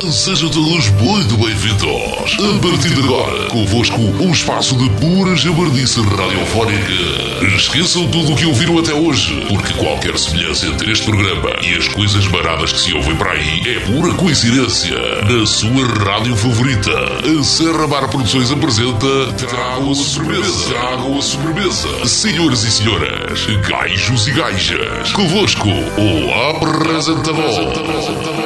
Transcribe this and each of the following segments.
Sejam todos muito bem-vindos. A partir de agora, convosco, um espaço de pura jabardice radiofónica. Esqueçam tudo o que ouviram até hoje, porque qualquer semelhança entre este programa e as coisas baratas que se ouvem para aí é pura coincidência. Na sua rádio favorita, a Serra Bar Produções apresenta Tragam a Sobremesa. Tragam a Sobremesa. Senhores e senhoras, gajos e gajas, convosco, o apresentador.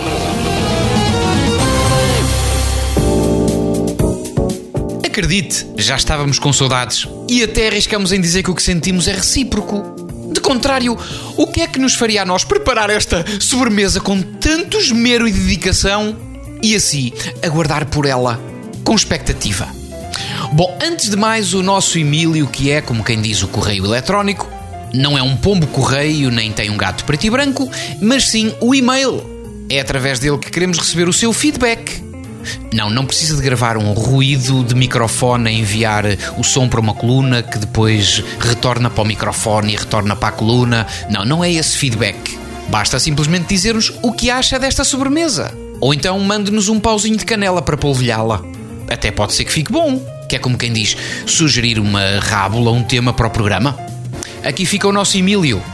Acredite, já estávamos com saudades e até arriscamos em dizer que o que sentimos é recíproco. De contrário, o que é que nos faria a nós preparar esta sobremesa com tanto esmero e dedicação e assim aguardar por ela com expectativa? Bom, antes de mais, o nosso Emílio, que é, como quem diz, o correio eletrónico, não é um pombo correio nem tem um gato preto e branco, mas sim o e-mail. É através dele que queremos receber o seu feedback. Não precisa de gravar um ruído de microfone a enviar o som para uma coluna que depois retorna para o microfone e retorna para a coluna. Não é esse feedback. Basta simplesmente dizer-nos o que acha desta sobremesa. Ou então mande-nos um pauzinho de canela para polvilhá-la. Até pode ser que fique bom, que é como quem diz, sugerir uma rábula, um tema para o programa. Aqui fica o nosso Emílio,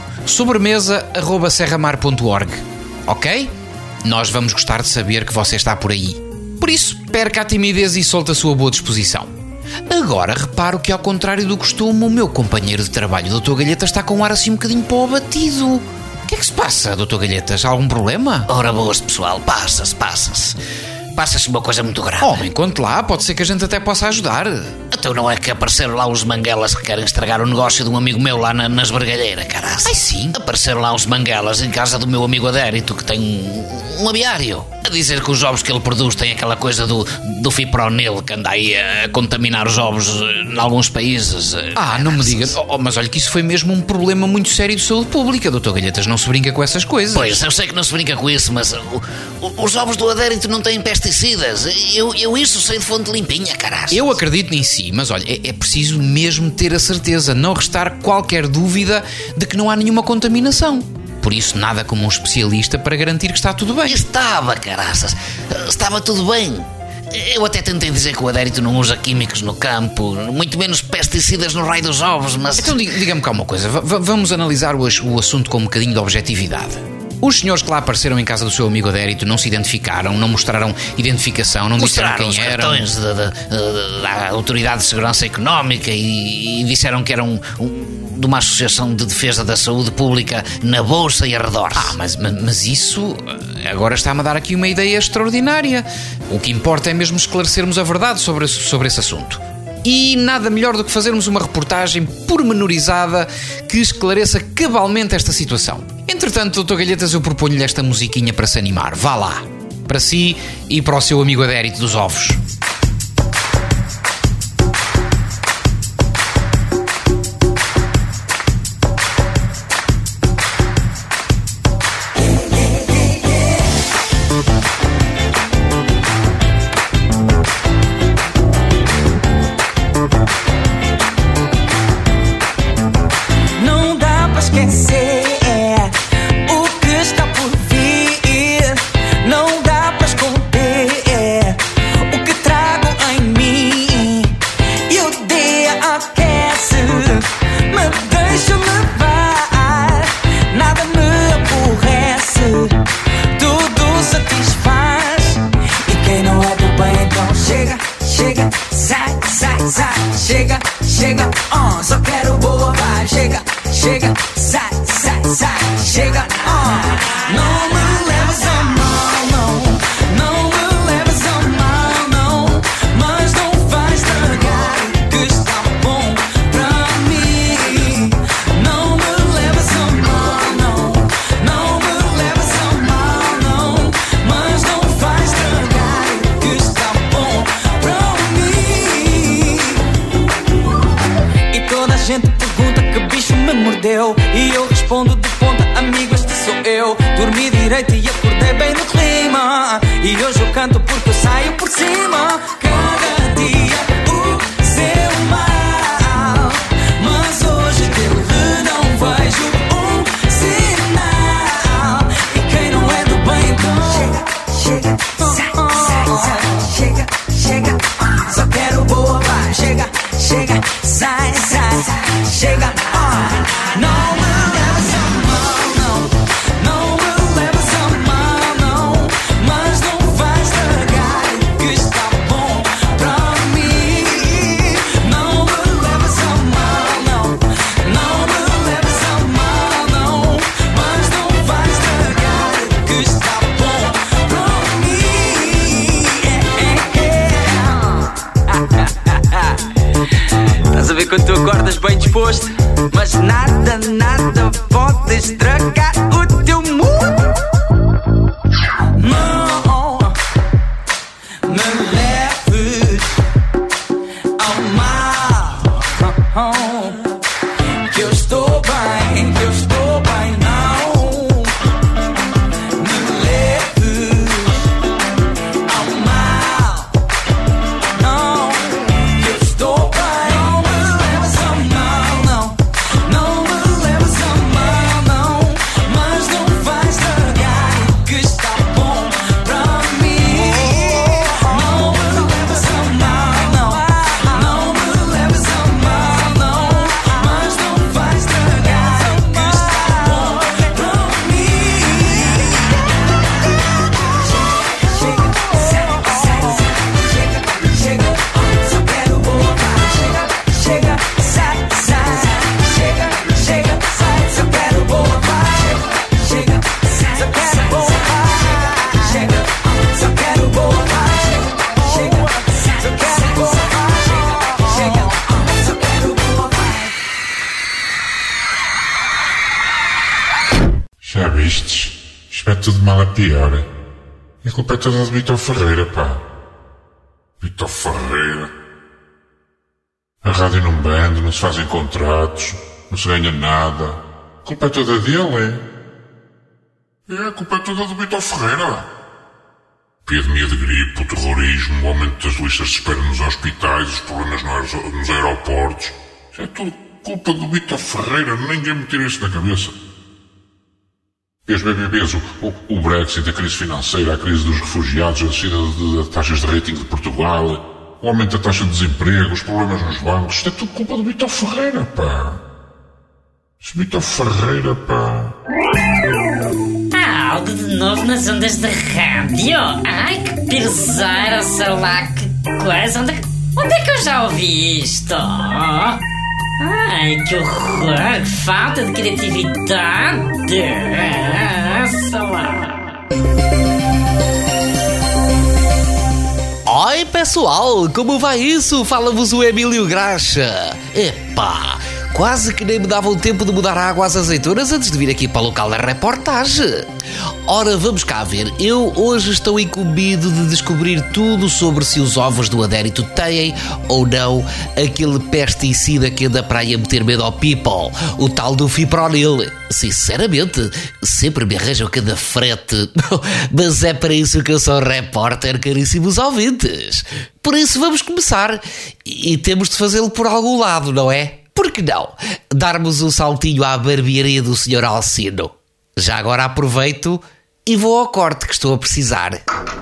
sobremesa@serramar.org. Ok? Nós vamos gostar de saber que você está por aí. Por isso, perca a timidez e solte a sua boa disposição. Agora reparo que, ao contrário do costume, o meu companheiro de trabalho, Dr. Galhetas, está com um ar assim um bocadinho para o abatido. O que é que se passa, Dr. Galhetas? Há algum problema? Ora boas, pessoal, passa-se. Passa-se uma coisa muito grave. Homem, conte lá, pode ser que a gente até possa ajudar. Então não é que apareceram lá os manguelas que querem estragar o negócio de um amigo meu lá na esbargalheira, caraça? Ai, sim? Apareceram lá os manguelas em casa do meu amigo Adérito, que tem um aviário. A dizer que os ovos que ele produz têm aquela coisa do fipronil que anda aí a contaminar os ovos em alguns países. Não me diga. Mas olha que isso foi mesmo um problema muito sério de saúde pública, Dr. Galhetas. Não se brinca com essas coisas. Pois, eu sei que não se brinca com isso, mas os ovos do Adérito não têm pesticidas. Eu isso sei de fonte limpinha, caraças. Eu acredito em si, mas olha, é preciso mesmo ter a certeza, não restar qualquer dúvida de que não há nenhuma contaminação. Por isso, nada como um especialista para garantir que está tudo bem. Estava, caraças. Estava tudo bem. Eu até tentei dizer que o Adérito não usa químicos no campo, muito menos pesticidas no raio dos ovos, mas... Então diga-me cá uma coisa. Vamos analisar o assunto com um bocadinho de objetividade. Os senhores que lá apareceram em casa do seu amigo Adérito não se identificaram, não mostraram identificação, não disseram quem eram. Mostraram os cartões da Autoridade de Segurança Económica e disseram que eram de uma associação de defesa da saúde pública na Bolsa e arredores. Mas isso agora está-me a dar aqui uma ideia extraordinária. O que importa é mesmo esclarecermos a verdade sobre esse assunto. E nada melhor do que fazermos uma reportagem pormenorizada que esclareça cabalmente esta situação. Entretanto, Dr. Galhetas, eu proponho-lhe esta musiquinha para se animar. Vá lá. Para si e para o seu amigo Adérito dos ovos. Chega, só quero boa vibe. Chega, sai, chega, não me leves a mal, não me leves a mal, não, mas não faz estragar que está bom pra mim. Não me leves a mal, não me leves a mal, não, mas não faz estragar que está bom pra mim. E toda a gente pergunta que bicho me mordeu, e eu respondo de ponta, amigo, este sou eu. Dormi direito e acordei bem no clima, e hoje eu canto porque eu saio por cima. Cada dia o seu mal, mas hoje dele não vejo um sinal. E quem não é do bem, então chega, sai. gosto, mas nada pode estragar o teu mood. Não me leves ao mal, que eu estou bem, não me leves ao mal, não, que eu estou bem. Não me leves ao mal, não me leves ao mal, não, mas não vais estragar o que está bom pra mim. Não me leves ao mal, não me leves ao mal, não, mas não vais estragar o que está bom pra mim. Chega, só quero boa paz. Chega, sai, só quero boa paz. Chega, só quero boa paz. Chega, só quero boa paz. Chega, só quero boa paz. Chega, só quero boa paz. Já vistes? Isto é tudo mal a pior. E a culpa é toda de Vítor Ferreira, pá. Vítor Ferreira. A rádio não bande, não se fazem contratos, não se ganha nada. A culpa é toda dele, é? A culpa é toda do Vítor Ferreira. Epidemia de gripe, o terrorismo, o aumento das listas de espera nos hospitais, os problemas nos aeroportos. Isso é tudo culpa do Vítor Ferreira, ninguém me tira isso da cabeça. E os BBBs, o Brexit, a crise financeira, a crise dos refugiados, a descida das taxas de rating de Portugal, o aumento da taxa de desemprego, os problemas nos bancos, isto é tudo culpa do Vítor Ferreira, pá. Esse Vítor Ferreira, pá. Algo de novo nas ondas da rádio. Ai, que pesar, sei lá, que coisa. Onde é que eu já ouvi isto? Ai, que horror, que falta de criatividade. Sei lá. Oi pessoal, como vai isso? Fala-vos o Emílio Graxa. Epá, quase que nem me davam tempo de mudar a água às azeitonas antes de vir aqui para o local da reportagem. Ora, vamos cá ver. Eu hoje estou incumbido de descobrir tudo sobre se os ovos do adérito têm ou não aquele pesticida que anda para aí a meter medo ao people, o tal do fipronil. Sinceramente, sempre me arranjam cada frete. Mas é para isso que eu sou repórter, caríssimos ouvintes. Por isso vamos começar. E temos de fazê-lo por algum lado, não é? Por que não? Darmos um saltinho à barbearia do Sr. Alcino. Já agora aproveito e vou ao corte que estou a precisar.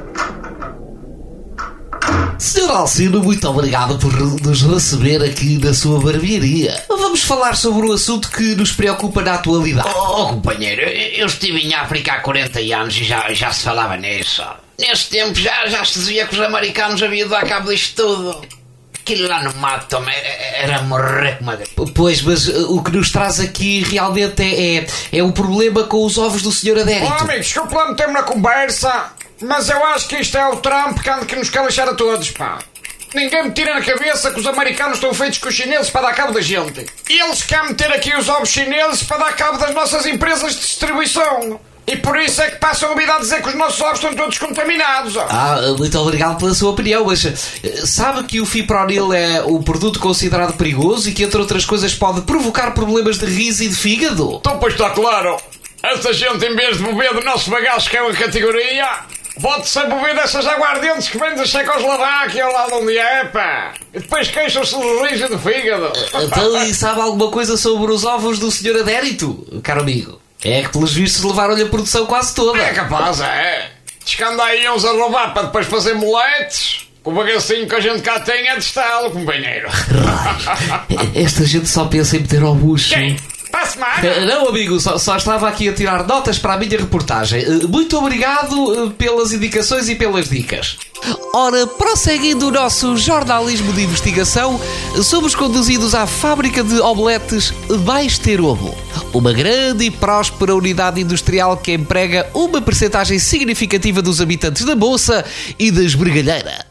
Sr. Alcino, muito obrigado por nos receber aqui na sua barbearia. Vamos falar sobre um assunto que nos preocupa na atualidade. Companheiro, eu estive em África há 40 anos e já se falava nisso. Nesse tempo já se dizia que os americanos haviam de dar cabo disto tudo. Aquilo lá no mato era morrer com madre. Pois, mas o que nos traz aqui realmente é o problema com os ovos do Sr. Adérito. Oh, amigos, desculpa lá meter-me na conversa, mas eu acho que isto é o Trump que nos quer lixar a todos, pá. Ninguém me tira na cabeça que os americanos estão feitos com os chineses para dar cabo da gente. E eles querem meter aqui os ovos chineses para dar cabo das nossas empresas de distribuição. E por isso é que passam a vida a dizer que os nossos ovos estão todos contaminados. Muito obrigado pela sua opinião, mas sabe que o fipronil é um produto considerado perigoso e que, entre outras coisas, pode provocar problemas de riso e de fígado? Então, pois está claro. Essa gente, em vez de beber do nosso bagaço, que é uma categoria, pode-se a beber dessas aguardentes que vêm da Checoslováquia, lá de onde é, pá. E depois queixam-se de riso e de fígado. Então, e sabe alguma coisa sobre os ovos do Sr. Adérito, caro amigo? É que, pelos vistos, levaram-lhe a produção quase toda. É capaz, é. Diz que anda aí uns a roubar para depois fazer moletes. O bagacinho que a gente cá tem é de estalo, companheiro. Esta gente só pensa em meter ao bucho. Quem? Para a semana? Não, amigo, só estava aqui a tirar notas para a minha reportagem. Muito obrigado pelas indicações e pelas dicas. Ora, prosseguindo o nosso jornalismo de investigação, somos conduzidos à fábrica de omeletes Baesterobo, uma grande e próspera unidade industrial que emprega uma percentagem significativa dos habitantes da Moça e da Esbregalheira.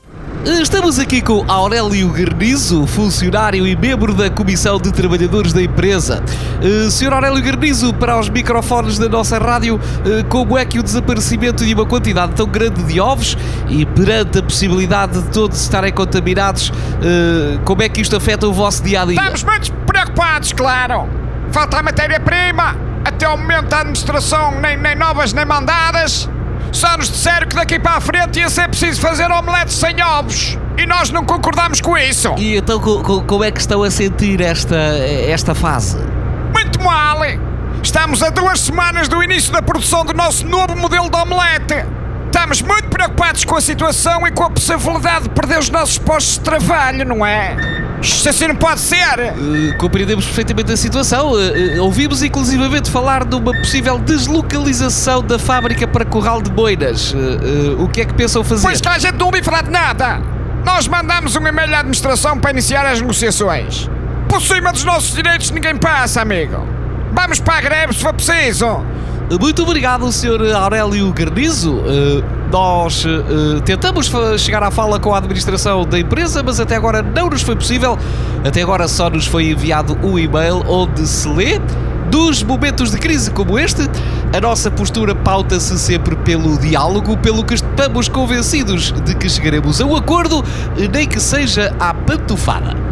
Estamos aqui com Aurélio Garnizo, funcionário e membro da Comissão de Trabalhadores da empresa. Sr. Aurélio Garnizo, para os microfones da nossa rádio, como é que o desaparecimento de uma quantidade tão grande de ovos e perante a possibilidade de todos estarem contaminados, como é que isto afeta o vosso dia-a-dia? Estamos muito preocupados, claro. Falta a matéria-prima. Até ao momento a administração nem novas nem mandadas. Só nos disseram que daqui para a frente ia ser preciso fazer omeletes sem ovos. E nós não concordamos com isso. E então como é que estão a sentir esta fase? Muito mal. Estamos a 2 semanas do início da produção do nosso novo modelo de omelete. Estamos muito preocupados com a situação e com a possibilidade de perder os nossos postos de trabalho, não é? Isto assim não pode ser. Compreendemos perfeitamente a situação. Ouvimos inclusivamente falar de uma possível deslocalização da fábrica para Corral de Boinas. O que é que pensam fazer? Pois que a gente não ouviu falar de nada. Nós mandamos um e-mail à administração para iniciar as negociações. Por cima dos nossos direitos ninguém passa, amigo. Vamos para a greve se for preciso. Muito obrigado, Sr. Aurélio Garnizo. Nós tentamos chegar à fala com a administração da empresa, mas até agora não nos foi possível. Até agora só nos foi enviado um e-mail onde se lê: dos momentos de crise como este, a nossa postura pauta-se sempre pelo diálogo, pelo que estamos convencidos de que chegaremos a um acordo, nem que seja à pantufada.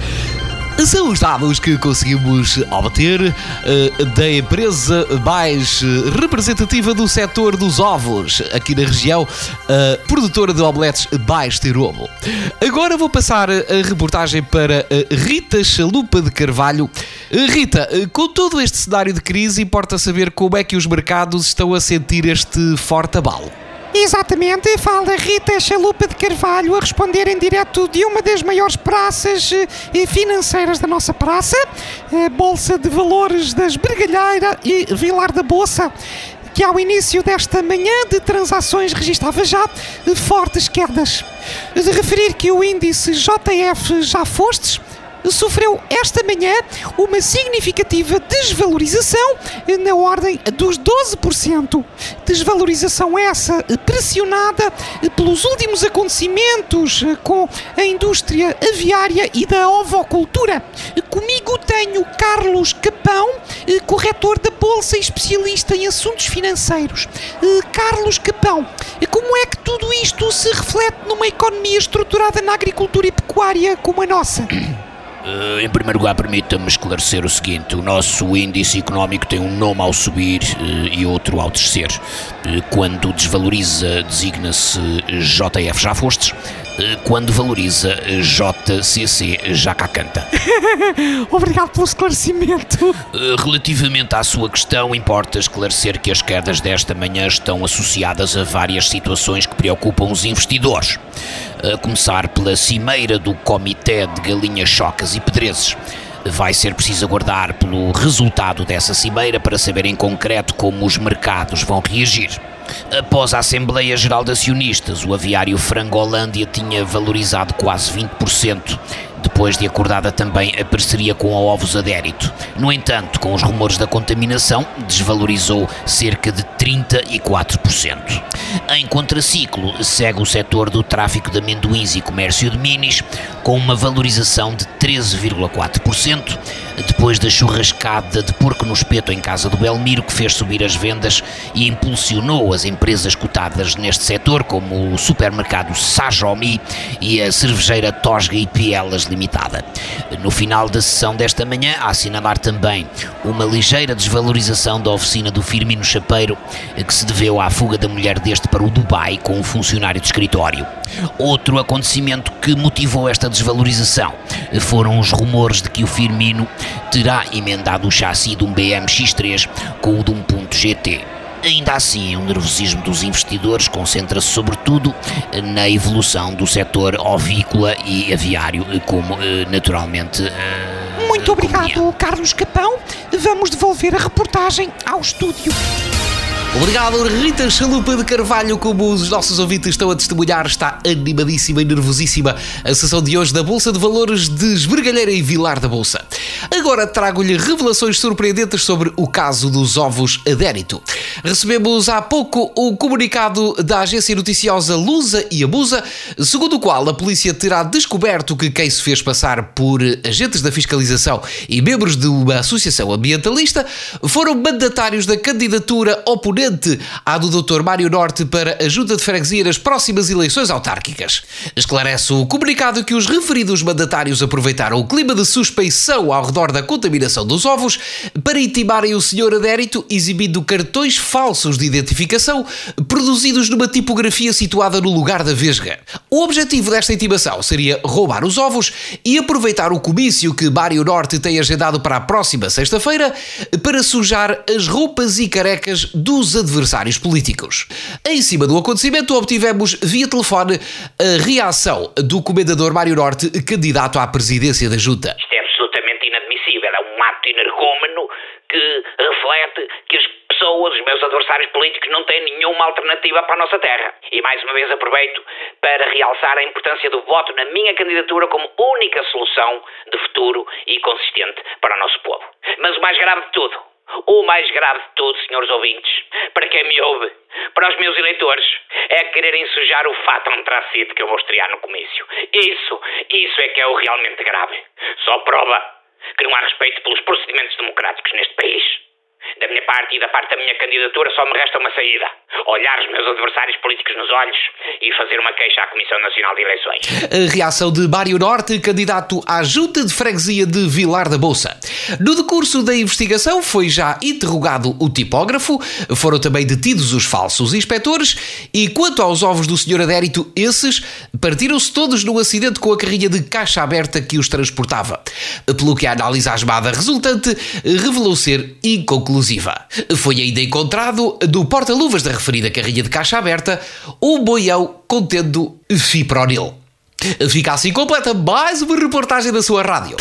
São os dados que conseguimos obter da empresa mais representativa do setor dos ovos aqui na região, produtora de omeletes Baixo Ovo. Agora vou passar a reportagem para Rita Chalupa de Carvalho. Rita, com todo este cenário de crise, importa saber como é que os mercados estão a sentir este forte abalo. Exatamente, fala Rita Chalupa de Carvalho a responder em direto de uma das maiores praças financeiras da nossa praça, a Bolsa de Valores da Esbergalheira e Vilar da Bolsa, que ao início desta manhã de transações registava já fortes quedas. De referir que o índice JF Já Fostes sofreu esta manhã uma significativa desvalorização na ordem dos 12%. Desvalorização essa pressionada pelos últimos acontecimentos com a indústria aviária e da ovocultura. Comigo tenho Carlos Capão, corretor da Bolsa e especialista em assuntos financeiros. Carlos Capão, como é que tudo isto se reflete numa economia estruturada na agricultura e pecuária como a nossa? Em primeiro lugar, permita-me esclarecer o seguinte: o nosso índice económico tem um nome ao subir e outro ao descer. Quando desvaloriza, designa-se JF Já Fostes. Quando valoriza, JCC Já Cá Canta. Obrigado pelo esclarecimento. Relativamente à sua questão, importa esclarecer que as quedas desta manhã estão associadas a várias situações que preocupam os investidores. A começar pela cimeira do Comitê de Galinhas, Chocas e Pedrezes. Vai ser preciso aguardar pelo resultado dessa cimeira para saber em concreto como os mercados vão reagir. Após a Assembleia Geral de Acionistas, o aviário Frangolândia tinha valorizado quase 20%, depois de acordada também a parceria com a Ovos Adérito. No entanto, com os rumores da contaminação, desvalorizou cerca de 34%. Em contraciclo, segue o setor do tráfico de amendoins e comércio de minis, com uma valorização de 13,4%, depois da churrascada de porco no espeto em Casa do Belmiro, que fez subir as vendas e impulsionou as empresas cotadas neste setor, como o supermercado Sajomi e a cervejeira Tosga e Pielas Limitada. No final da sessão desta manhã, a assinalar também uma ligeira desvalorização da oficina do Firmino Chapeiro, que se deveu à fuga da mulher deste para o Dubai com um funcionário de escritório. Outro acontecimento que motivou esta desvalorização foram os rumores de que o Firmino terá emendado o chassi de um BM X3 com o de um ponto GT. Ainda assim, o nervosismo dos investidores concentra-se sobretudo na evolução do setor ovícola e aviário, como naturalmente... Muito obrigado, Carlos Capão. Vamos devolver a reportagem ao estúdio. Obrigado, Rita Chalupa de Carvalho. Como os nossos ouvintes estão a testemunhar, está animadíssima e nervosíssima a sessão de hoje da Bolsa de Valores de Esbergalheira e Vilar da Bolsa. Agora trago-lhe revelações surpreendentes sobre o caso dos ovos adérito. Recebemos há pouco o comunicado da agência noticiosa Lusa e Abusa, segundo o qual a polícia terá descoberto que quem se fez passar por agentes da fiscalização e membros de uma associação ambientalista foram mandatários da candidatura oponente à do Dr. Mário Norte para a Junta de Freguesia nas próximas eleições autárquicas. Esclarece o comunicado que os referidos mandatários aproveitaram o clima de suspeição ao redor da contaminação dos ovos para intimarem o Sr. Adérito, exibindo cartões falsos de identificação produzidos numa tipografia situada no lugar da vesga. O objetivo desta intimação seria roubar os ovos e aproveitar o comício que Mário Norte tem agendado para a próxima sexta-feira para sujar as roupas e carecas dos adversários políticos. Em cima do acontecimento, obtivemos via telefone a reação do comendador Mário Norte, candidato à presidência da Junta. Isto é absolutamente inadmissível. É um ato energúmeno que reflete que as pessoas, os meus adversários políticos, não têm nenhuma alternativa para a nossa terra. E mais uma vez aproveito para realçar a importância do voto na minha candidatura como única solução de futuro e consistente para o nosso povo. Mas o mais grave de tudo, senhores ouvintes, para quem me ouve, para os meus eleitores, é quererem sujar o fato antracite que eu vou estrear no comício. Isso é que é o realmente grave. Só prova que não há respeito pelos procedimentos democráticos neste país. Da minha parte e da parte da minha candidatura só me resta uma saída: olhar os meus adversários políticos nos olhos e fazer uma queixa à Comissão Nacional de Eleições. A reação de Mário Norte, candidato à Junta de Freguesia de Vilar da Bolsa. No decurso da investigação foi já interrogado o tipógrafo, foram também detidos os falsos inspectores e, quanto aos ovos do Sr. Adérito, esses partiram-se todos num acidente com a carrinha de caixa aberta que os transportava. Pelo que a análise asmada resultante revelou ser inconclusiva. Foi ainda encontrado no porta-luvas da referida carrinha de caixa aberta um boião contendo fipronil. Fica assim completa mais uma reportagem da sua rádio.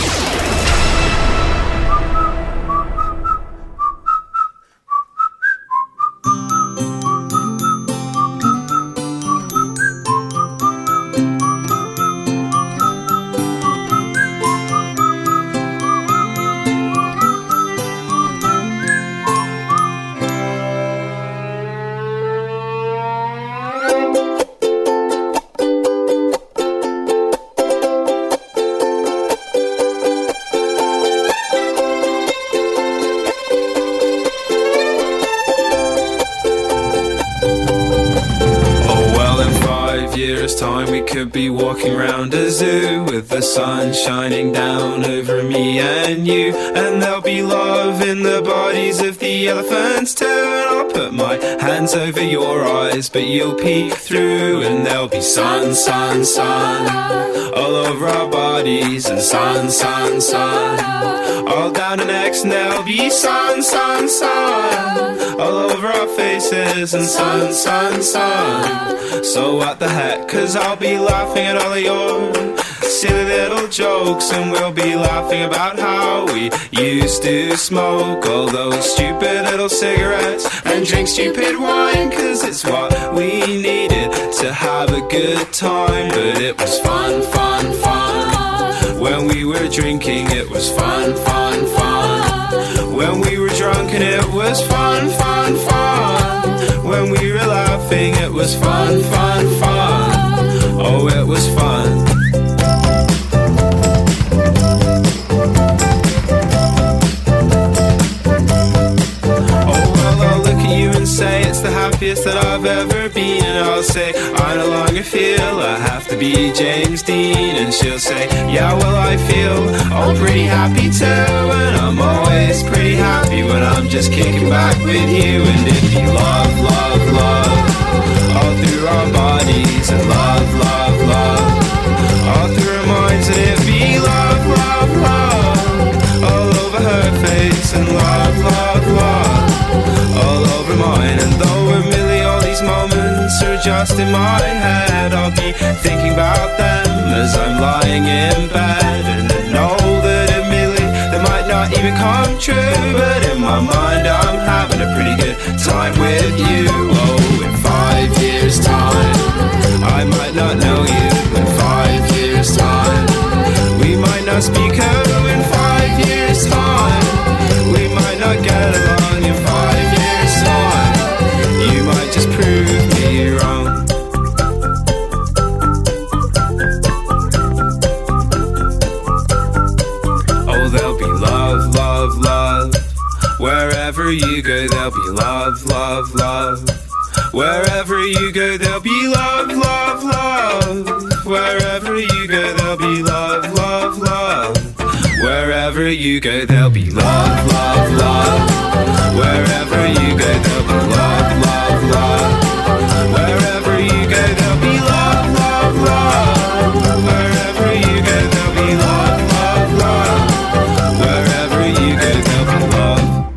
Time we could be walking round a zoo with the sun shining down over me and you, and there'll be love in the bodies of the elephants too, and I'll put my hands over your eyes but you'll peek through, and there'll be sun, sun, sun all over our bodies, and sun, sun, sun all down our necks, and there'll be sun, sun, sun all over our faces, and sun, sun, sun. So what the heck, 'cause I'll be laughing at all of your silly little jokes, and we'll be laughing about how we used to smoke all those stupid little cigarettes and drink stupid wine, 'cause it's what we needed to have a good time. But it was fun, fun, fun. When we were drinking it was fun, fun, fun. When we were drunk and it was fun, fun, fun. When we were laughing it was fun, fun, fun. Oh, it was fun. Say it's the happiest that I've ever been, and I'll say I no longer feel I have to be James Dean, and she'll say yeah, well I feel pretty happy too, and I'm always pretty happy when I'm just kicking back with you. And if you love, love, love all through our bodies, and love, love, love all through our minds, and it be love, love, love all over her face, and love, love, love all over mine. And though admittedly all these moments are just in my head, I'll be thinking about them as I'm lying in bed, and I know that admittedly they might not even come true, but in my mind I'm having a pretty good time with you. Oh, in 5 years time I might not know you. In 5 years time we might not speak. Oh, in 5 years be love, love, love. Wherever you go, there'll be love, love, love. Wherever you go, there'll be love, love, love. Wherever you go, there'll be love, love, love. Wherever you go, there'll be love, love, love. Wherever you go, there'll be love, love, love. Wherever you go, there'll be love, love, love. Wherever you go, there'll be love.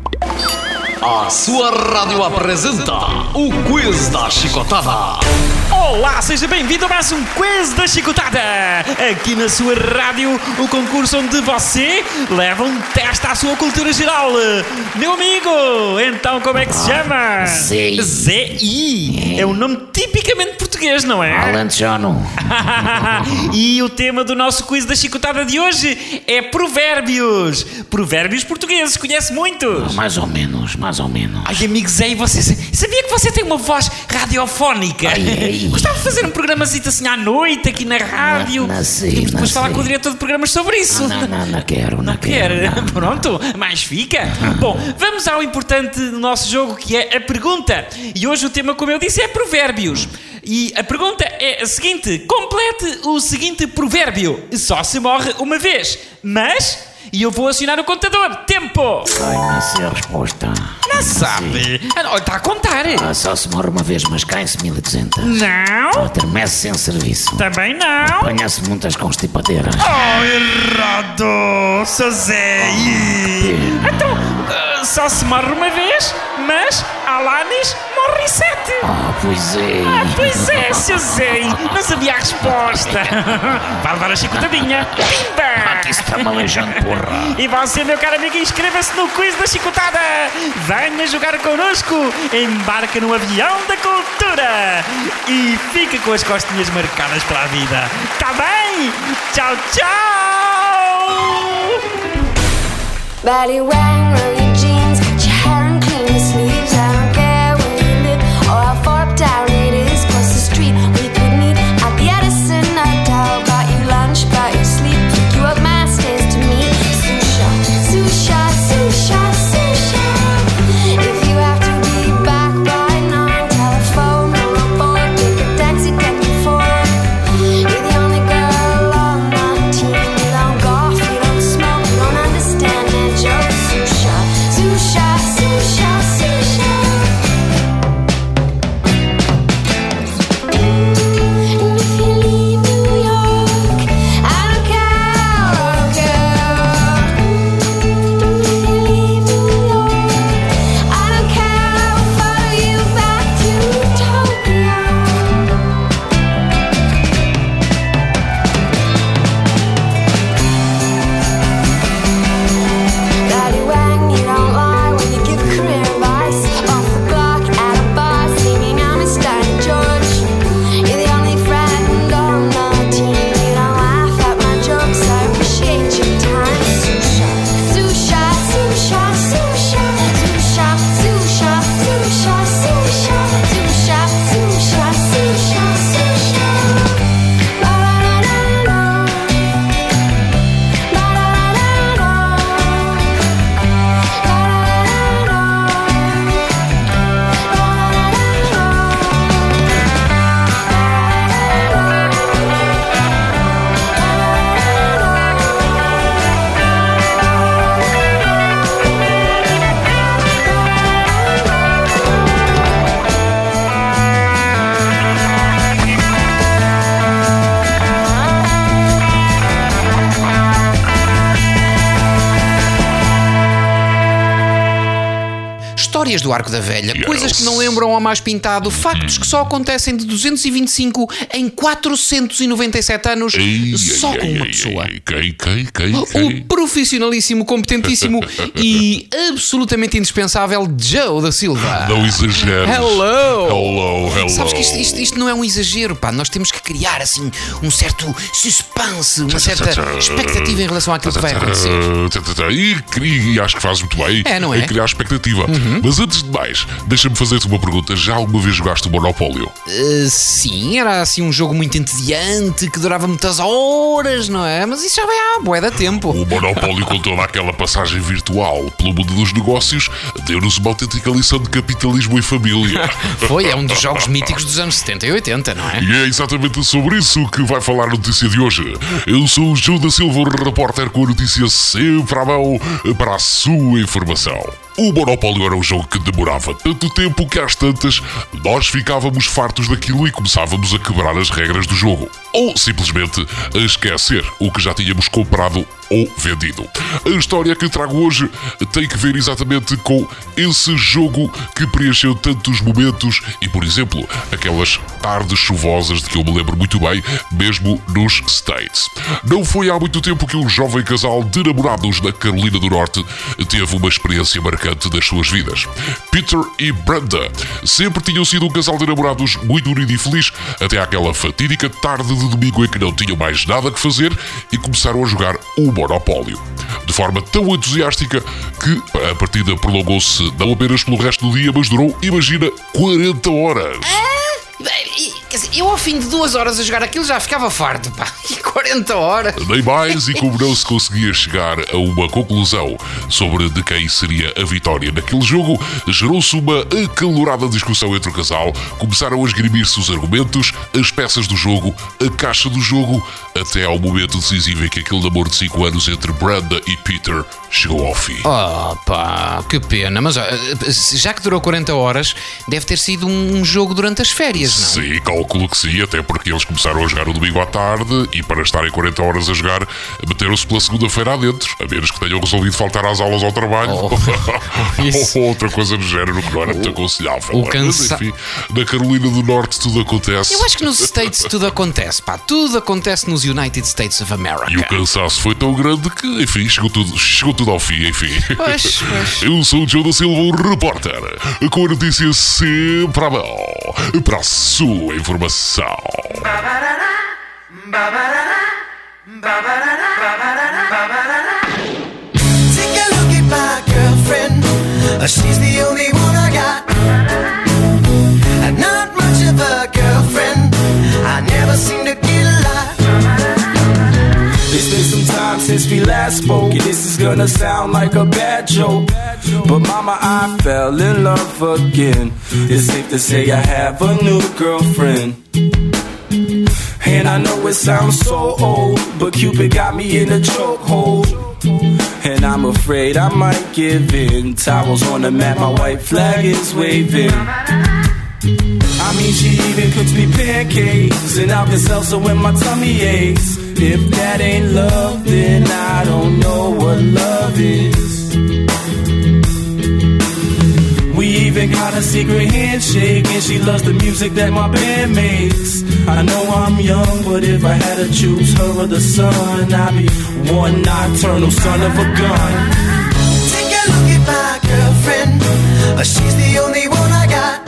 A sua rádio apresenta o Quiz da Chicotada. Olá, seja bem-vindo a mais um Quiz da Chicotada. Aqui na sua rádio, o concurso onde você leva um teste à sua cultura geral. Meu amigo, então como é que se chama? Zé. Zé-I. É um nome tipicamente português, não é? Alentejano. E o tema do nosso Quiz da Chicotada de hoje é provérbios. Provérbios portugueses, conhece muitos? Mais ou menos, mais ou menos. Ai, amigo Zé, você sabia que você tem uma voz radiofónica? Ai. Gostava de fazer um programazito assim à noite, aqui na rádio. Não sei, Temos depois não falar sei. com o diretor de programas sobre isso. Não quero, não Quer? quero. Não. Pronto, mais fica. Bom, vamos ao importante do nosso jogo, que é a pergunta. E hoje o tema, como eu disse, é provérbios. E a pergunta é a seguinte: complete o seguinte provérbio: só se morre uma vez, mas... E eu vou acionar o contador. Tempo! Ai, não sei a resposta. Não sabe? Está a contar. Só se morre uma vez, mas caem-se 1200. Não. Termece sem serviço. Também não. Apanha-se muitas constipadeiras. Oh, errado, seu Zé. Então, só se morre uma vez, mas Alanis morre 7. Pois é. Pois é, seu Zé. Não sabia a resposta. Vai levar a chicotadinha. Pimba! Aqui se está malejando, porra. E você, meu caro amigo, inscreva-se no Quiz da Chicotada. Venha jogar connosco. Embarca no avião da cultura. E fica com as costinhas marcadas pela vida. Tá bem? Tchau, tchau! Body wang, roll your jeans, cut your hair and clean your sleeves. I don't care where you live or how far uptown it is. Cross the street, we could meet at the Edison Hotel. Got you lunch, got you sleep, pick you up my stairs to meet. Susha, susha, susha, susha. If you have to be back by 9, telephone or a board, take a taxi, take me forward. You're the only girl on my team. You don't golf, you don't smoke, you don't understand that joke. Susha, susha, susha, susha. And if you leave New York, I don't care, I don't care. And if you leave New York, I don't care, I'll follow you back to Tokyo. Daddy Wang, you don't lie when you give career advice. Off the block, at a bar, singing I'm a Stein George. You're the only friend on the team. You don't laugh at my jokes, I appreciate your time. Susha, susha, susha, susha, susha, susha, susha, susha, susha, susha, susha, susha. La la la la, la la la la. Histórias do Arco da Velha, coisas que não lembram ao mais pintado, factos que só acontecem de 225 em 497 anos, só com uma pessoa. O profissionalíssimo, competentíssimo e absolutamente indispensável Joe da Silva. Não exagero. Hello! Hello. Sabes que isto não é um exagero, pá. Nós temos que criar assim um certo suspense, uma certa expectativa em relação àquilo que vai acontecer. E acho que fazes muito bem. É, não é? Em criar expectativa. Mas a Antes de mais, deixa-me fazer-te uma pergunta. Já alguma vez jogaste o Monopólio? Sim, era assim um jogo muito entediante, que durava muitas horas, não é? Mas isso já vai há bué da tempo. O Monopólio, com toda aquela passagem virtual pelo mundo dos negócios, deu-nos uma autêntica lição de capitalismo e família. É um dos jogos míticos dos anos 70 e 80, não é? E é exatamente sobre isso que vai falar a notícia de hoje. Eu sou o João da Silva, repórter com a notícia sempre à mão para a sua informação. O Monopólio era um jogo que demorava tanto tempo que às tantas nós ficávamos fartos daquilo e começávamos a quebrar as regras do jogo. Ou simplesmente a esquecer o que já tínhamos comprado ou vendido. A história que trago hoje tem que ver exatamente com esse jogo que preencheu tantos momentos e, por exemplo, aquelas tardes chuvosas de que eu me lembro muito bem, mesmo nos States. Não foi há muito tempo que um jovem casal de namorados na Carolina do Norte teve uma experiência marcante das suas vidas. Peter e Brenda sempre tinham sido um casal de namorados muito unido e feliz até àquela fatídica tarde de domingo em que não tinham mais nada que fazer e começaram a jogar o Monopólio. De forma tão entusiástica que a partida prolongou-se não apenas pelo resto do dia, mas durou, imagina, 40 horas. Quer dizer, eu ao fim de 2 horas a jogar aquilo já ficava farto, pá. E 40 horas. Nem mais, e como não se conseguia chegar a uma conclusão sobre de quem seria a vitória naquele jogo, gerou-se uma acalorada discussão entre o casal. Começaram a esgrimir-se os argumentos, as peças do jogo, a caixa do jogo, até ao momento decisivo em que aquele namoro de 5 anos entre Brenda e Peter chegou ao fim. Oh pá, que pena. Mas já que durou 40 horas, deve ter sido um jogo durante as férias, não? Sim, calculo que sim, até porque eles começaram a jogar o domingo à tarde e para estarem 40 horas a jogar, meteram-se pela segunda-feira adentro, a menos que tenham resolvido faltar às aulas ao trabalho. Ou outra coisa do género que não era muito aconselhável. Mas enfim, na Carolina do Norte tudo acontece. Eu acho que nos States tudo acontece, pá. Tudo acontece nos United States of America. E o cansaço foi tão grande que, enfim, chegou tudo ao fim, enfim. Pois. Eu sou o João da Silva, o repórter, com a notícia sempre à mão, para a sua informação. Take a look at my girlfriend. She's the only one I got. Not much of a girlfriend. I never seem to get a lot. It's been some time since we last spoke, and this is gonna sound like a bad joke, but mama, I fell in love again. It's safe to say I have a new girlfriend. And I know it sounds so old, but Cupid got me in a chokehold. And I'm afraid I might give in. Towels on the mat, my white flag is waving. I mean, she even cooks me pancakes and Alka-Seltzer when my tummy aches. If that ain't love, then I don't know what love is. We even got a secret handshake, and she loves the music that my band makes. I know I'm young, but if I had to choose her or the sun, I'd be one nocturnal son of a gun. Take a look at my girlfriend. She's the only one I got.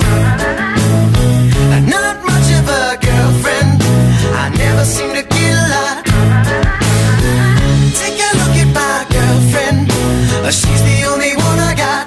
Not much of a girlfriend. I never seem to get a lot. Take a look at my girlfriend. She's the only one I got.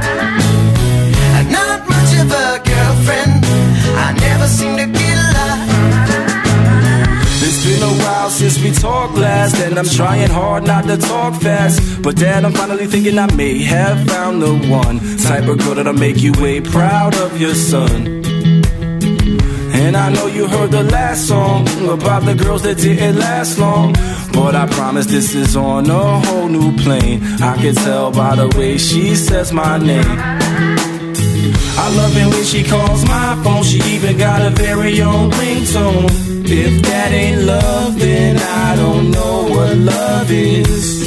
Not much of a girlfriend. I never seem to get a lot. It's been a while since we talked last, and I'm trying hard not to talk fast. But Dad, I'm finally thinking I may have found the one type of girl that'll make you way proud of your son. And I know you heard the last song about the girls that didn't last long, but I promise this is on a whole new plane. I can tell by the way she says my name. I love it when she calls my phone. She even got a very own ringtone. If that ain't love, then I don't know what love is.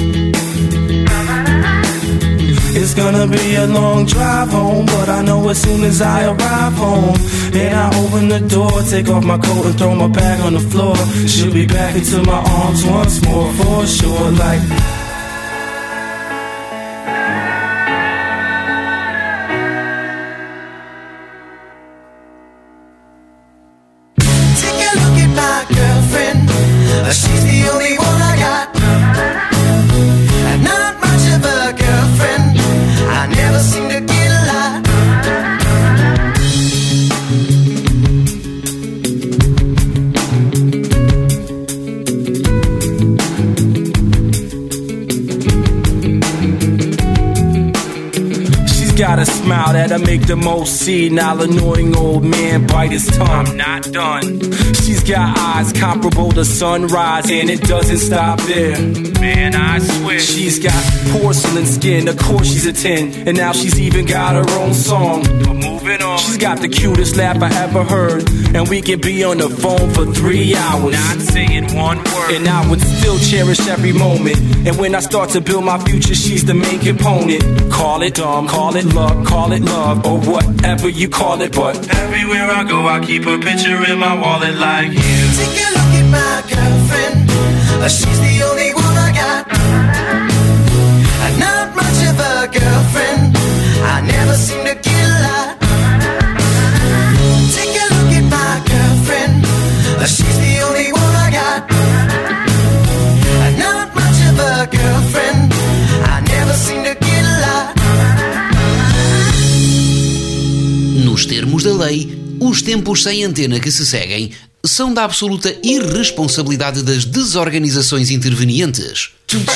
It's gonna be a long drive home, but I know as soon as I arrive home and I open the door, take off my coat and throw my bag on the floor, she'll be back into my arms once more for sure. Like take a look at my girlfriend. She's the only one I got. Not much of a girlfriend. I never seem to get a lot. that'll make the most senile, annoying old man bite his tongue. I'm not done. She's got eyes comparable to sunrise, and it doesn't stop there. Man, I swear. She's got porcelain skin, of course she's a 10, and now she's even got her own song. But moving on. She's got the cutest laugh I ever heard, and we can be on the phone for 3 hours, not saying one word. And I would still cherish every moment. And when I start to build my future, she's the main component. Call it dumb, call it luck, call it love, or whatever you call it. But everywhere I go, I keep a picture in my wallet like you. Take a look at my girlfriend. She's the only one I got. Not much of a girlfriend. I never seem to get a lot. Take a look at my girlfriend. She's the only one I got. Not much of a girlfriend. I never seem to get a lot. Nos termos da lei, os tempos sem antena que se seguem são da absoluta irresponsabilidade das desorganizações intervenientes.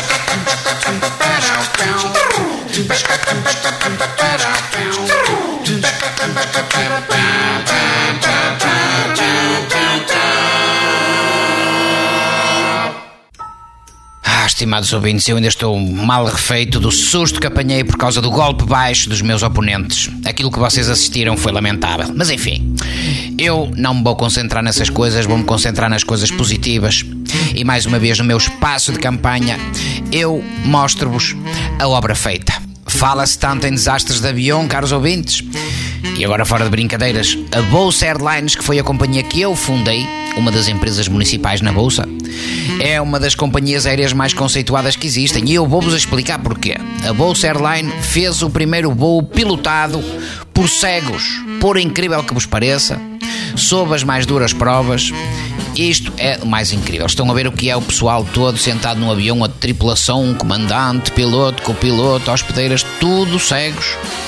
Estimados ouvintes, eu ainda estou mal refeito do susto que apanhei por causa do golpe baixo dos meus oponentes. Aquilo que vocês assistiram foi lamentável. Mas enfim, eu não me vou concentrar nessas coisas, vou-me concentrar nas coisas positivas. E mais uma vez, no meu espaço de campanha, eu mostro-vos a obra feita. Fala-se tanto em desastres de avião, caros ouvintes. E agora, fora de brincadeiras, a Bolsa Airlines, que foi a companhia que eu fundei, uma das empresas municipais na Bolsa, é uma das companhias aéreas mais conceituadas que existem, e eu vou-vos explicar porquê. A Bolsa Airline fez o primeiro voo pilotado por cegos, por incrível que vos pareça, sob as mais duras provas. Isto é o mais incrível. Estão a ver o que é o pessoal todo sentado no avião, a tripulação, comandante, piloto, copiloto, hospedeiras, tudo cegos.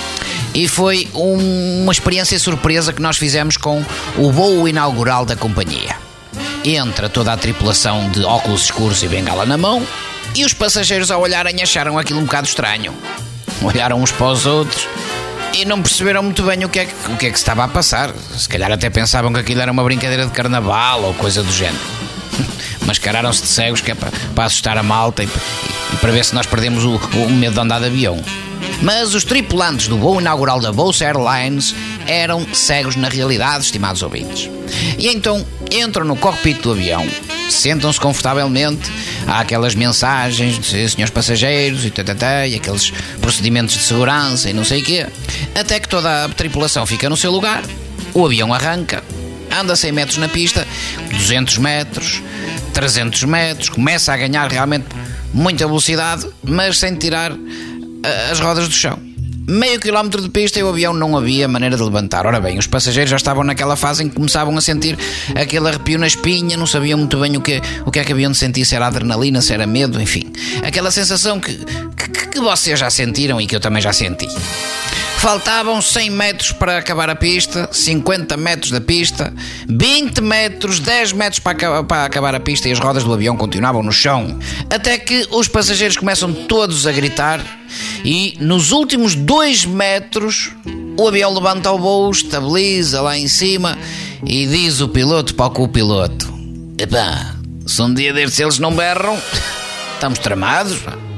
E foi uma experiência surpresa que nós fizemos com o voo inaugural da companhia. Entra toda a tripulação de óculos escuros e bengala na mão, e os passageiros, ao olharem, acharam aquilo um bocado estranho. Olharam uns para os outros e não perceberam muito bem o que é que se estava a passar. Se calhar até pensavam que aquilo era uma brincadeira de carnaval ou coisa do género. Mascararam-se de cegos, que é para assustar a malta e para ver se nós perdemos o medo de andar de avião. Mas os tripulantes do voo inaugural da Bolsa Airlines eram cegos na realidade, estimados ouvintes. E então entram no cockpit do avião, sentam-se confortavelmente, há aquelas mensagens de senhores passageiros e aqueles procedimentos de segurança e não sei o quê, até que toda a tripulação fica no seu lugar, o avião arranca, anda 100 metros na pista, 200 metros, 300 metros, começa a ganhar realmente muita velocidade, mas sem tirar as rodas do chão. Meio quilómetro de pista e o avião não havia maneira de levantar. Ora bem, os passageiros já estavam naquela fase em que começavam a sentir aquele arrepio na espinha, não sabiam muito bem o que é que haviam de sentir, se era adrenalina, se era medo, enfim. Aquela sensação que vocês já sentiram e que eu também já senti. Faltavam 100 metros para acabar a pista, 50 metros da pista, 20 metros, 10 metros para acabar a pista, e as rodas do avião continuavam no chão. Até que os passageiros começam todos a gritar e nos últimos 2 metros o avião levanta o voo, estabiliza lá em cima e diz o piloto para o copiloto: epá, se um dia destes eles não berram, estamos tramados.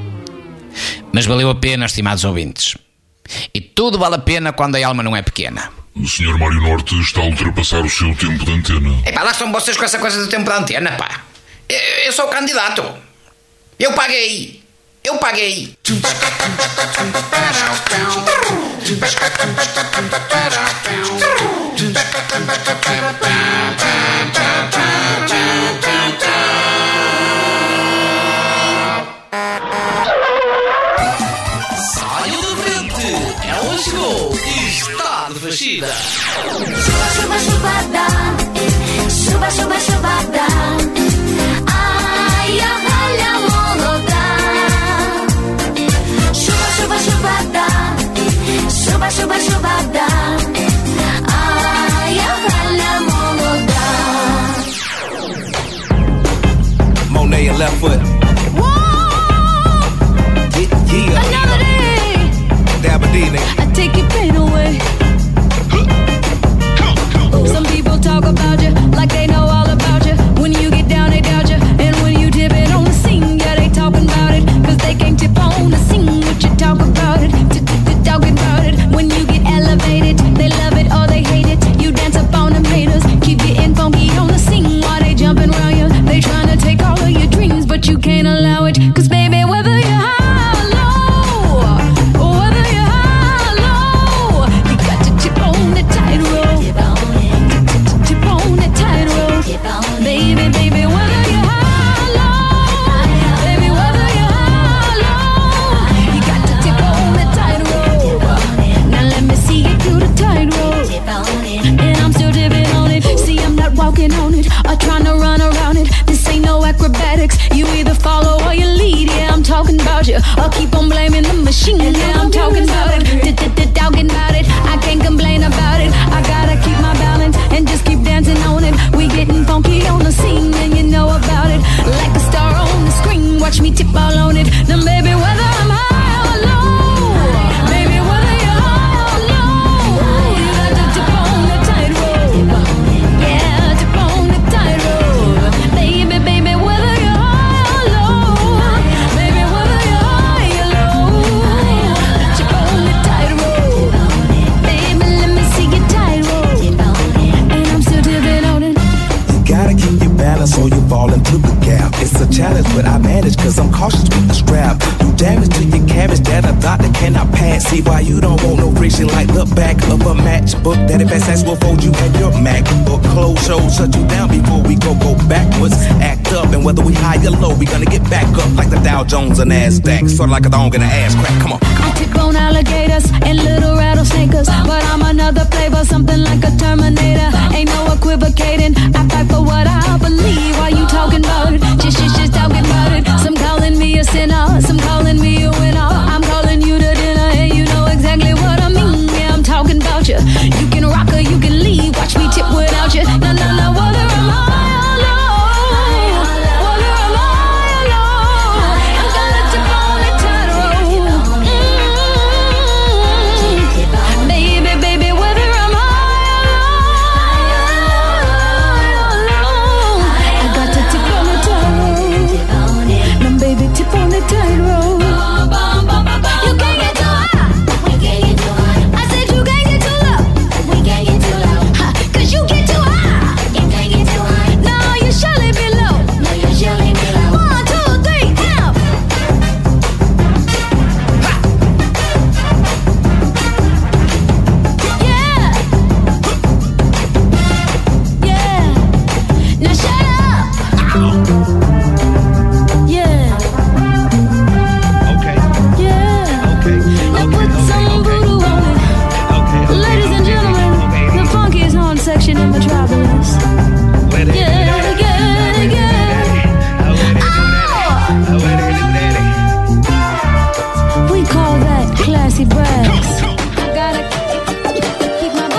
Mas valeu a pena, estimados ouvintes. E tudo vale a pena quando a alma não é pequena. O Sr. Mário Norte está a ultrapassar o seu tempo de antena. Epá, lá estão vocês com essa coisa do tempo de antena, pá. Eu sou o candidato. Eu paguei. Chegou e está de fachida. Chuva, chuva, dá. Chuva, chuva, chuva, dá. Ai, a velha molodá. Chuva, chuva, chuva, dá. Chuva, chuva, chuva, dá. Ai, a velha molodá. Monet and left foot. Yeah. Another day. Dabba-dee, nigga. I take your pain away. walking on it or trying to run around it. This ain't no acrobatics. You either follow or you lead. Yeah, I'm talking about you. Or keep on blaming the machine. Yeah, I'm talking about it. Talking about it. I can't complain about it. I gotta keep my balance and just keep dancing on it. We getting funky on the scene and you know about it. Like a star on the screen. Watch me tip all on it. Then baby, whether I'm high or low, baby, whether you're high or low, you got to tip on the tightrope. Yeah, tip on the tightrope. Baby, baby, whether you're high or low, baby, whether you're high or low, tip on the tightrope. Baby, let me see your tightrope. And I'm still tipping on it. You gotta keep your balance or you fall into the gap. It's a challenge, but I manage cause I'm cautious with the strap. Do damage to your cabbage that a doctor cannot pass. See why you don't want no friction like the back of a matchbook. That if SS will fold you and your MacBook. Close shows shut you down before we go backwards. Act up and whether we high or low, we gonna get back up like the Dow Jones and NASDAQ. Sort of like a dog in an ass crack. Come on. I tip on alligators and little rattlesnakers, but I'm another flavor, something like a Terminator. Ain't no equivocating. I fight for what I believe. Why you talking about it? Just talking about it. Some calling me a sinner, some calling me a winner. I'm calling you to dinner, and you know exactly what I mean. Yeah, I'm talking about you. You can rock or you can leave. Watch me tip without you. No, no, no. Whether I'm high or low, whether I'm high or low, I'm gonna tip on the tightrope. Baby, baby, whether I'm high or low, I got to tip on the tightrope. Now, baby, tip on the tightrope. You can't get too high. We can't get too high. I said you can't get too low. We can't get too low. Cause you get too high. You can't get too high. No, you surely be low. No, you surely be low. 1, 2, 3, count. Yeah. Yeah. Now shut up. Yeah. Yeah. Now put some voodoo on it. Ladies and gentlemen, the funkiest horn section in Metropolis. Yeah, yeah, yeah. We call that classy brass. Gotta keep my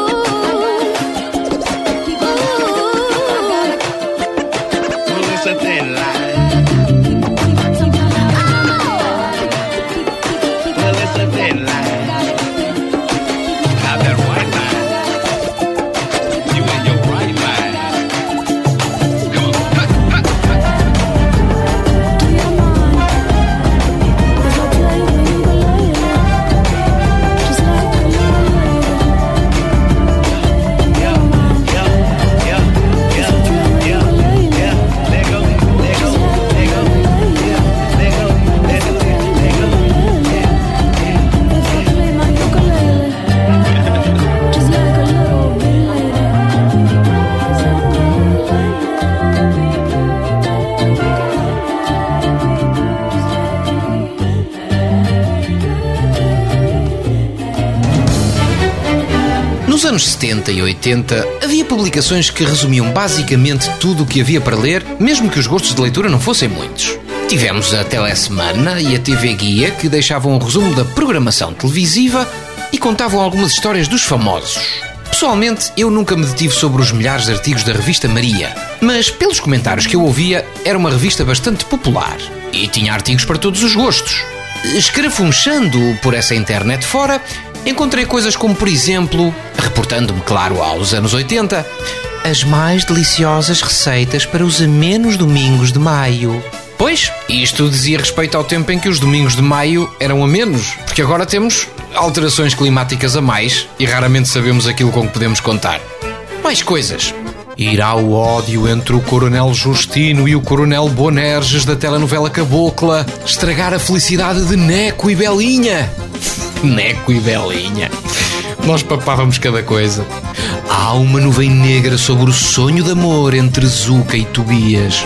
Nos anos 70 e 80 havia publicações que resumiam basicamente tudo o que havia para ler, mesmo que os gostos de leitura não fossem muitos. Tivemos a Telesemana e a TV Guia, que deixavam um resumo da programação televisiva e contavam algumas histórias dos famosos. Pessoalmente, eu nunca me detive sobre os milhares de artigos da revista Maria, mas pelos comentários que eu ouvia, era uma revista bastante popular e tinha artigos para todos os gostos. Escarafunchando por essa internet fora, encontrei coisas como, por exemplo, reportando-me, claro, aos anos 80, as mais deliciosas receitas para os amenos domingos de maio. Pois, isto dizia respeito ao tempo em que os domingos de maio eram amenos, porque agora temos alterações climáticas a mais e raramente sabemos aquilo com que podemos contar. Mais coisas. Irá o ódio entre o Coronel Justino e o Coronel Bonerges da telenovela Cabocla estragar a felicidade de Neco e Belinha? Neco e Belinha. Nós papávamos cada coisa. Há uma nuvem negra sobre o sonho de amor entre Zuca e Tobias.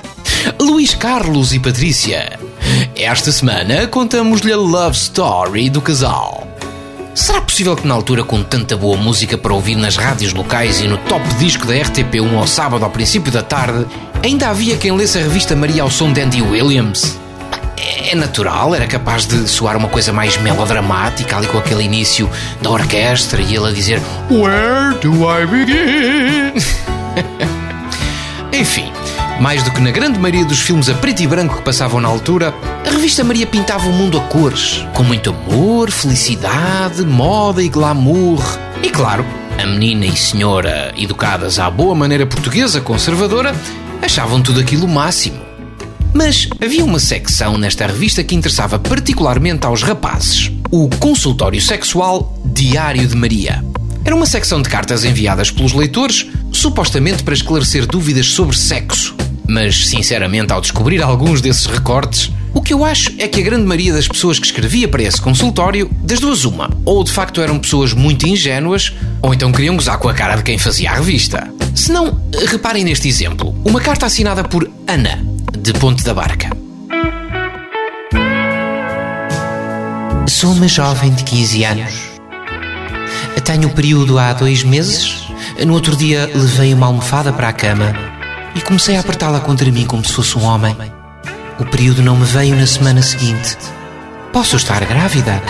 Luís Carlos e Patrícia. Esta semana contamos-lhe a love story do casal. Será possível que na altura, com tanta boa música para ouvir nas rádios locais e no top disco da RTP1 ao sábado ao princípio da tarde, ainda havia quem lesse a revista Maria ao som de Andy Williams? É natural, era capaz de soar uma coisa mais melodramática, ali com aquele início da orquestra e ele a dizer Where do I begin? Enfim, mais do que na grande maioria dos filmes a preto e branco que passavam na altura, a revista Maria pintava o mundo a cores, com muito amor, felicidade, moda e glamour. E claro, a menina e senhora, educadas à boa maneira portuguesa conservadora, achavam tudo aquilo o máximo. Mas havia uma secção nesta revista que interessava particularmente aos rapazes: o Consultório Sexual Diário de Maria. Era uma secção de cartas enviadas pelos leitores, supostamente para esclarecer dúvidas sobre sexo. Mas, sinceramente, ao descobrir alguns desses recortes, o que eu acho é que a grande maioria das pessoas que escrevia para esse consultório, das duas uma, ou de facto eram pessoas muito ingênuas, ou então queriam gozar com a cara de quem fazia a revista. Se não, reparem neste exemplo. Uma carta assinada por Ana, de Ponte da Barca. Sou uma jovem de 15 anos. Tenho o período há 2 meses. No outro dia levei uma almofada para a cama e comecei a apertá-la contra mim como se fosse um homem. O período não me veio na semana seguinte. Posso estar grávida?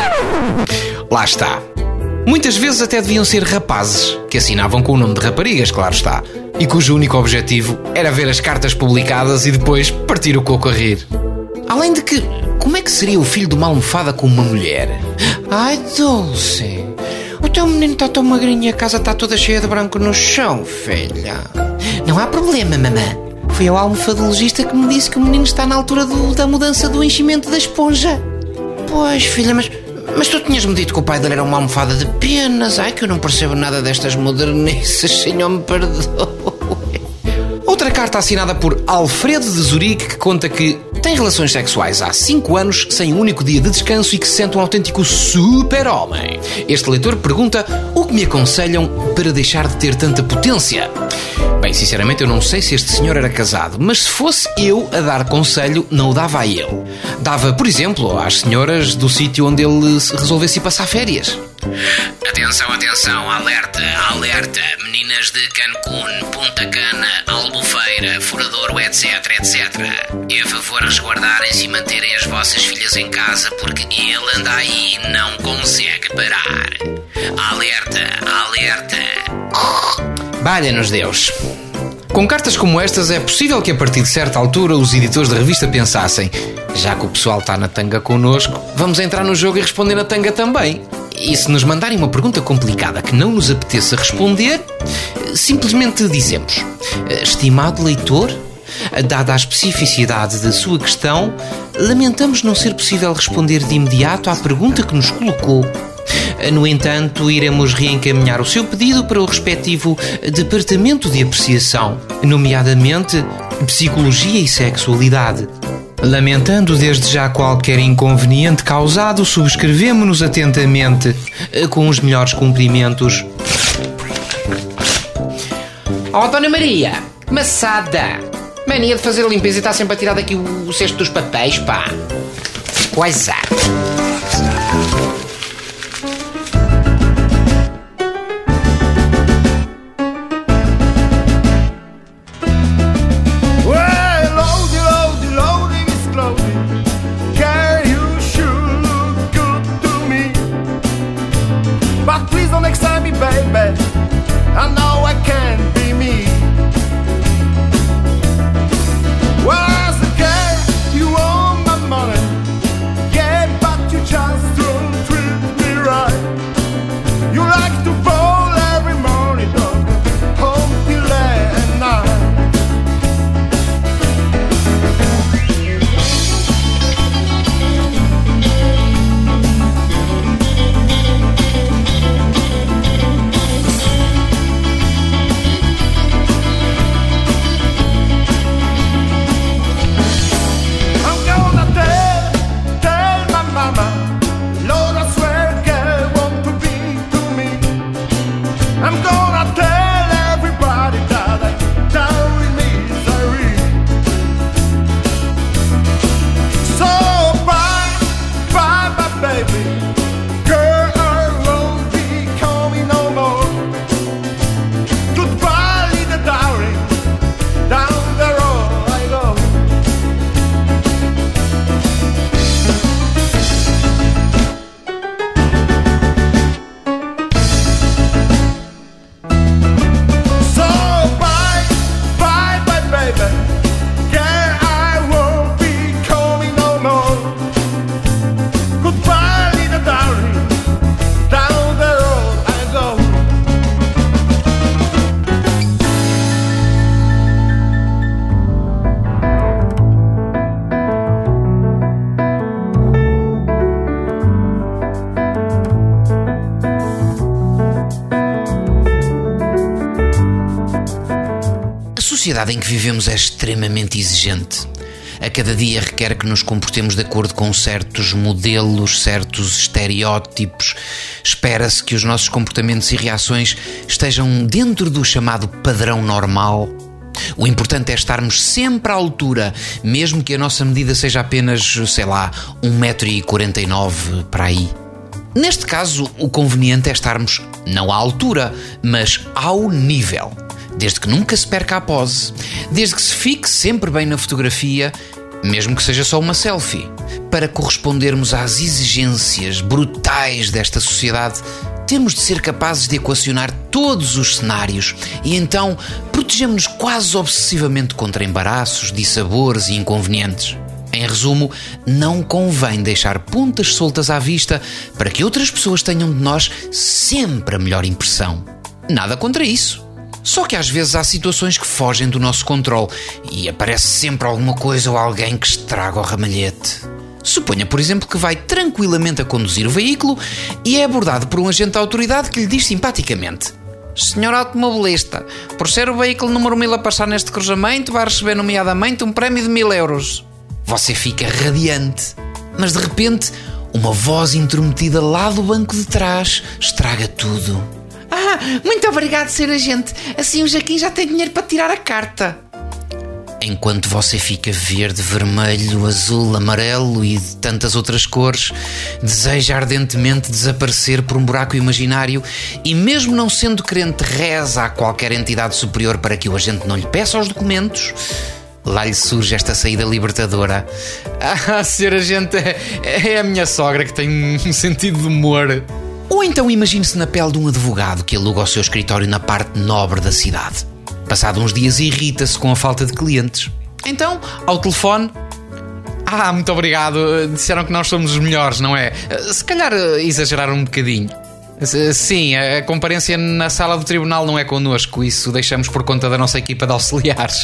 Lá está. Muitas vezes até deviam ser rapazes, que assinavam com o nome de raparigas, claro está, e cujo único objetivo era ver as cartas publicadas e depois partir o coco a rir. Além de que, como é que seria o filho de uma almofada com uma mulher? Ai, Dulce, o teu menino está tão magrinho e a casa está toda cheia de branco no chão, filha. Não há problema, mamã. Foi o almofadologista que me disse que o menino está na altura da mudança do enchimento da esponja. Pois, filha, mas tu tinhas-me dito que o pai dele era uma almofada de penas. Ai, que eu não percebo nada destas modernices, senhor me perdoe. Outra carta assinada por Alfredo de Zurique, que conta que tem relações sexuais há 5 anos, sem um único dia de descanso e que se sente um autêntico super-homem. Este leitor pergunta o que me aconselham para deixar de ter tanta potência. Bem, sinceramente eu não sei se este senhor era casado, mas se fosse eu a dar conselho, não o dava a ele. Dava, por exemplo, às senhoras do sítio onde ele resolvesse ir passar férias. Atenção, atenção, alerta, alerta. Meninas de Cancún, Punta Cana, Albufeira, Furadouro, etc, etc. É a favor resguardarem-se e manterem as vossas filhas em casa porque ele anda aí e não consegue parar. Alerta, alerta. Valha-nos Deus. Com cartas como estas é possível que a partir de certa altura os editores da revista pensassem: já que o pessoal está na tanga connosco, vamos entrar no jogo e responder na tanga também. E se nos mandarem uma pergunta complicada que não nos apeteça responder, simplesmente dizemos: estimado leitor, dada a especificidade da sua questão, lamentamos não ser possível responder de imediato à pergunta que nos colocou. No entanto, iremos reencaminhar o seu pedido para o respectivo Departamento de Apreciação, nomeadamente Psicologia e Sexualidade. Lamentando desde já qualquer inconveniente causado, subscrevemo-nos atentamente, com os melhores cumprimentos. Oh, Dona Maria, maçada! Mania de fazer a limpeza e está sempre a tirar daqui o cesto dos papéis, pá! Coisa! sociedade em que vivemos é extremamente exigente. A cada dia requer que nos comportemos de acordo com certos modelos, certos estereótipos. Espera-se que os nossos comportamentos e reações estejam dentro do chamado padrão normal. O importante é estarmos sempre à altura, mesmo que a nossa medida seja apenas, 1,49 m para aí. Neste caso, o conveniente é estarmos não à altura, mas ao nível. Desde que nunca se perca a pose, desde que se fique sempre bem na fotografia, mesmo que seja só uma selfie. Para correspondermos às exigências brutais desta sociedade, temos de ser capazes de equacionar todos os cenários e então protegemos-nos quase obsessivamente contra embaraços, dissabores e inconvenientes. Em resumo, não convém deixar pontas soltas à vista para que outras pessoas tenham de nós sempre a melhor impressão. Nada contra isso. Só que às vezes há situações que fogem do nosso controle e aparece sempre alguma coisa ou alguém que estraga o ramalhete. Suponha, por exemplo, que vai tranquilamente a conduzir o veículo e é abordado por um agente da autoridade que lhe diz simpaticamente: Senhor automobilista, por ser o veículo número 1000 a passar neste cruzamento, vai receber nomeadamente um prémio de 1000 euros. Você fica radiante, mas de repente uma voz intrometida lá do banco de trás estraga tudo. Muito obrigado, Sr. Agente. Assim o Jaquim já tem dinheiro para tirar a carta. Enquanto você fica verde, vermelho, azul, amarelo e de tantas outras cores, deseja ardentemente desaparecer por um buraco imaginário e, mesmo não sendo crente, reza a qualquer entidade superior para que o agente não lhe peça os documentos. Lá lhe surge esta saída libertadora. Sr. Agente, é a minha sogra que tem um sentido de humor. Ou então imagine-se na pele de um advogado que aluga o seu escritório na parte nobre da cidade. Passado uns dias irrita-se com a falta de clientes. Então, ao telefone... muito obrigado. Disseram que nós somos os melhores, não é? Se calhar exageraram um bocadinho. Sim, a comparência na sala do tribunal não é connosco. Isso deixamos por conta da nossa equipa de auxiliares.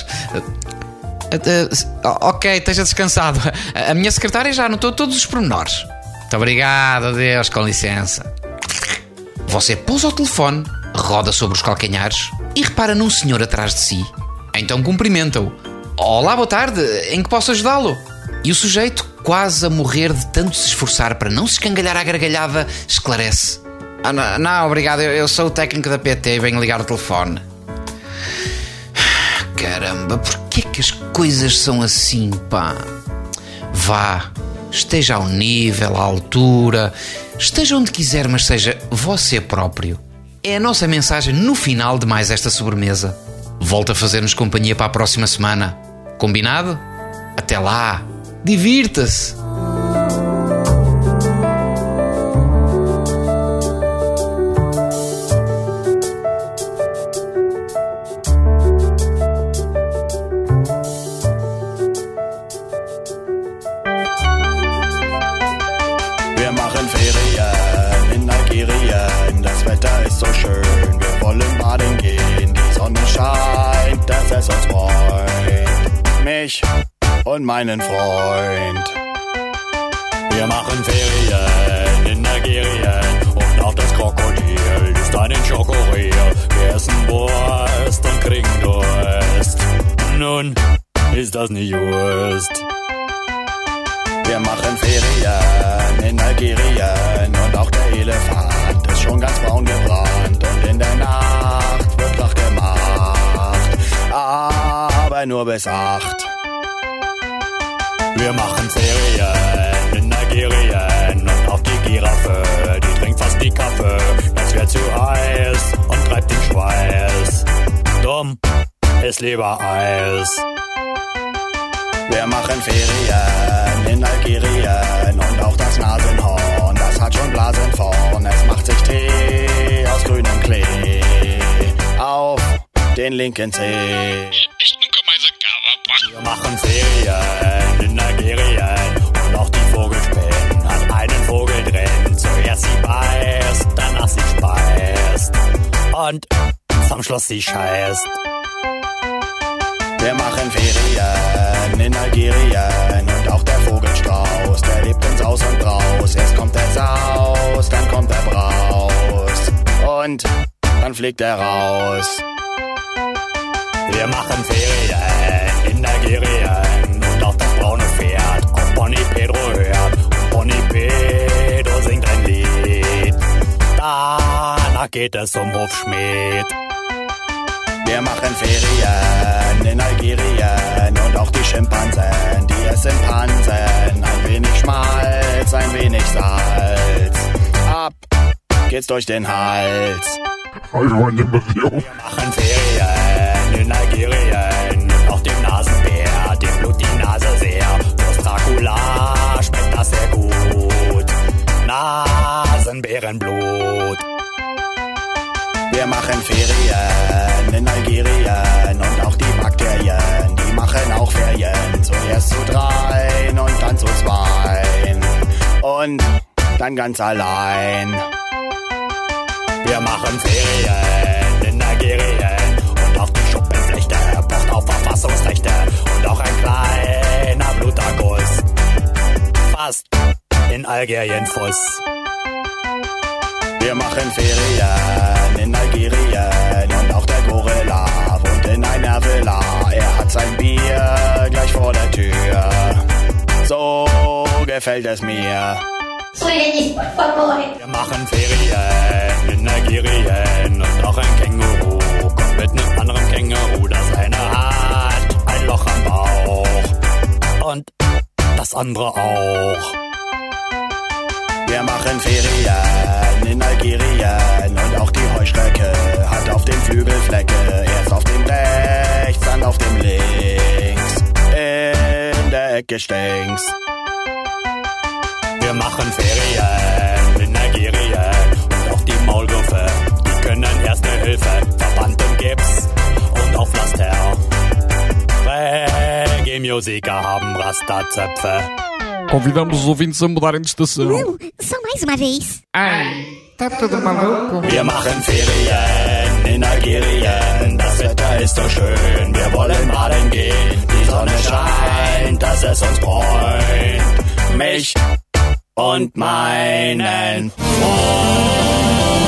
Ok, esteja descansado. A minha secretária já anotou todos os pormenores. Muito obrigado, adeus, com licença. Você pousa o telefone, roda sobre os calcanhares e repara num senhor atrás de si. Então cumprimenta-o. Olá, boa tarde, em que posso ajudá-lo? E o sujeito, quase a morrer de tanto se esforçar para não se escangalhar à gargalhada, esclarece: Não, obrigado, eu sou o técnico da PT e venho ligar o telefone. Caramba, porquê que as coisas são assim, pá? Vá, esteja ao nível, à altura, esteja onde quiser, mas seja você próprio. É a nossa mensagem no final de mais esta sobremesa. Volta a fazer-nos companhia para a próxima semana. Combinado? Até lá, divirta-se! Wir machen Ferien in Algerien, das Wetter ist so schön, wir wollen baden gehen, die Sonne scheint, dass es uns freut, mich und meinen Freund. Wir machen Ferien in Algerien und auch das Krokodil ist ein Schokoriel. Wir essen Wurst und kriegen Durst, nun ist das nicht just. Wir machen Ferien in Algerien und auch der Elefant ist schon ganz braun gebrannt und in der Nacht wird Krach gemacht, aber nur bis 8. Wir machen Ferien in Algerien und auch die Giraffe, die trinkt fast die Kaffee, das wird zu heiß und treibt den Schweiß. Dumm ist lieber Eis. Wir machen Ferien in Algerien und auch das Nasenhorn, das hat schon Blasen vorn. Es macht sich Tee aus grünem Klee auf den linken Zeh. Wir machen Ferien in Algerien und auch die Vogelspinne hat einen Vogel drin. Zuerst sie beißt, danach sie speist und zum Schluss sie scheißt. Wir machen Ferien in Algerien und auch der Vogelstrauß, der lebt in Saus und Braus. Erst kommt der Saus, dann kommt der Braus und dann fliegt er raus. Wir Wir machen Ferien in Algerien und auch das braune Pferd auf Bonnie Pedro hört. Und Bonnie Pedro singt ein Lied. Danach geht es zum Hofschmied. Wir machen Ferien in Algerien und auch die Schimpansen, die essen Pansen. Ein wenig Schmalz, ein wenig Salz. Ab geht's durch den Hals. Wir machen Ferien in Algerien und auch dem Nasenbär, dem blut die Nase sehr. Aus Dracula schmeckt das sehr gut. Nasenbärenblut. Wir machen Ferien in Algerien und auch die Bakterien, die machen auch Ferien. Zuerst zu 3 und dann zu 2 und dann ganz allein. Wir machen Ferien in Algerien und auch die Schuppenflechte pocht auf Verfassungsrechte und auch ein kleiner Bluterguss. Fast in Algerien Fuß. Wir machen Ferien in Algerien und auch der Gorilla wohnt in einer Villa. Er hat sein Bier gleich vor der Tür. So gefällt es mir. Wir machen Ferien in Algerien und auch ein Känguru kommt mit einem anderen Känguru. Das eine hat ein Loch am Bauch und das andere auch. Wir machen Ferien in Algerien und auch die Heuschrecke hat auf dem Flügel Flecke. Erst auf dem rechts, dann auf dem links. In der Ecke stinkt's. Wir machen Ferien in Algerien und auch die Maulwürfe, die können Erste Hilfe, Verband und Gips und auch Pflaster. Reggae-Musiker haben Rastazöpfe. Convidamos os ouvintes a mudarem de estação. Só mais uma vez. Ai, tá tudo maluco? Wir machen Ferien in Algerien, das Wetter ist so schön, wir wollen baden gehen. Die Sonne scheint, dass es uns freut. Mich und meinen Freund.